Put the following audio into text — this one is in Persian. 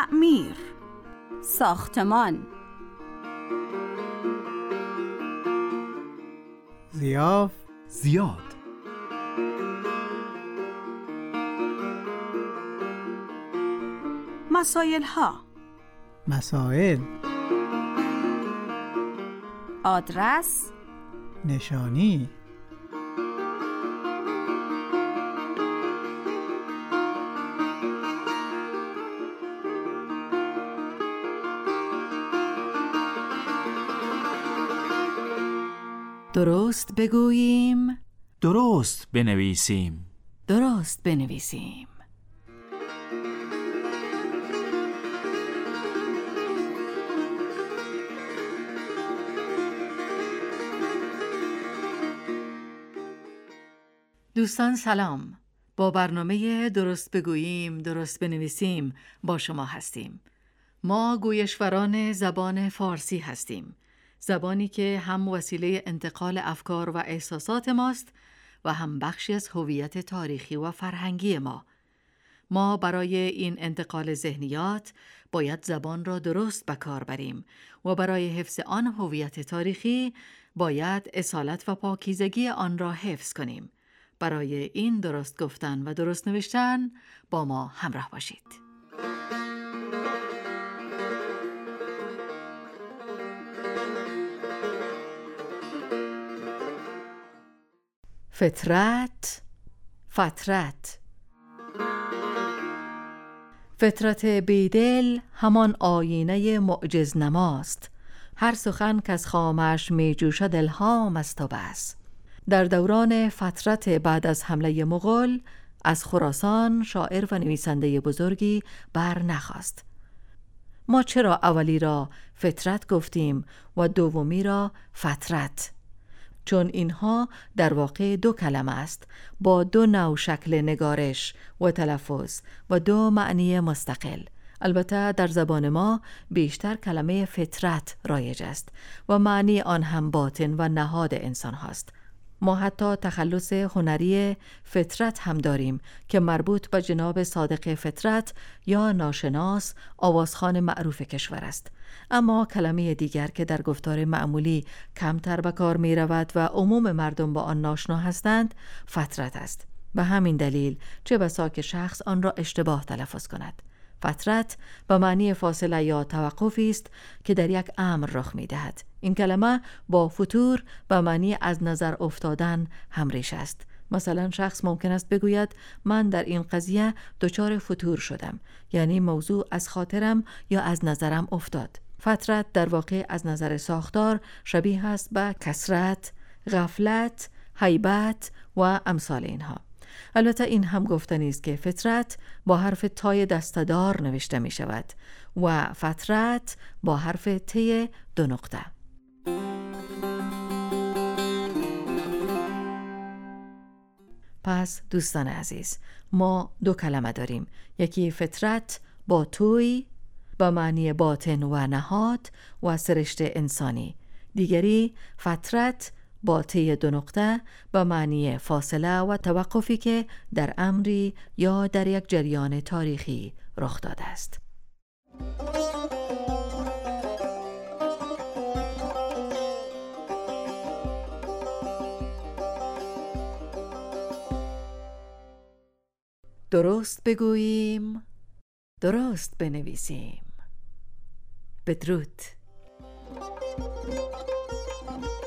تعمیر، ساختمان. ضیاف، زیاد. مسائل ها، مسائل، آدرس، نشانی، درست بگوییم، درست بنویسیم. درست بنویسیم. دوستان سلام. با برنامه درست بگوییم درست بنویسیم با شما هستیم. ما گویشوران زبان فارسی هستیم، زبانی که هم وسیله انتقال افکار و احساسات ماست و هم بخشی از هویت تاریخی و فرهنگی ما. ما برای این انتقال ذهنیات باید زبان را درست به کار بریم و برای حفظ آن هویت تاریخی باید اصالت و پاکیزگی آن را حفظ کنیم. برای این درست گفتن و درست نوشتن با ما همراه باشید. فطرت، فترت. فطرت بیدل همان آینه معجز نماست، هر سخن که از خامش می جوشد الهام است و بس. در دوران فترت بعد از حمله مغول از خراسان شاعر و نویسنده بزرگی بر نخاست. ما چرا اولی را فطرت گفتیم و دومی را فترت؟ چون اینها در واقع دو کلمه است با دو نوع شکل نگارش و تلفظ و دو معنی مستقل. البته در زبان ما بیشتر کلمه فطرت رایج است و معنی آن هم باطن و نهاد انسان هاست. ما حتی تخلص هنری فطرت هم داریم که مربوط به جناب صادق فطرت یا ناشناس، آوازخوان معروف کشور است. اما کلمه دیگر که در گفتار معمولی کمتر به کار می رود و عموم مردم با آن ناشنا هستند فترت است. به همین دلیل چه بسا که شخص آن را اشتباه تلفظ کند. فترت به معنی فاصله یا توقفی است که در یک امر رخ می دهد. این کلمه با فتور به معنی از نظر افتادن همریش است. مثلا شخص ممکن است بگوید من در این قضیه دچار فتور شدم، یعنی موضوع از خاطرم یا از نظرم افتاد. فترت در واقع از نظر ساختار شبیه است به کثرت، غفلت، هیبت و امثال اینها. البته این هم گفتنی است که فطرت با حرف تای دسته‌دار نوشته می شود و فترت با حرف ت دو نقطه. پس دوستان عزیز، ما دو کلمه داریم، یکی فطرت با توی با معنی باطن و نهاد و سرشت انسانی، دیگری فترت با تی دو نقطه با معنی فاصله و توقفی که در امری یا در یک جریان تاریخی رخ داده است. درست بگوییم، درست بنویسیم. بدرود.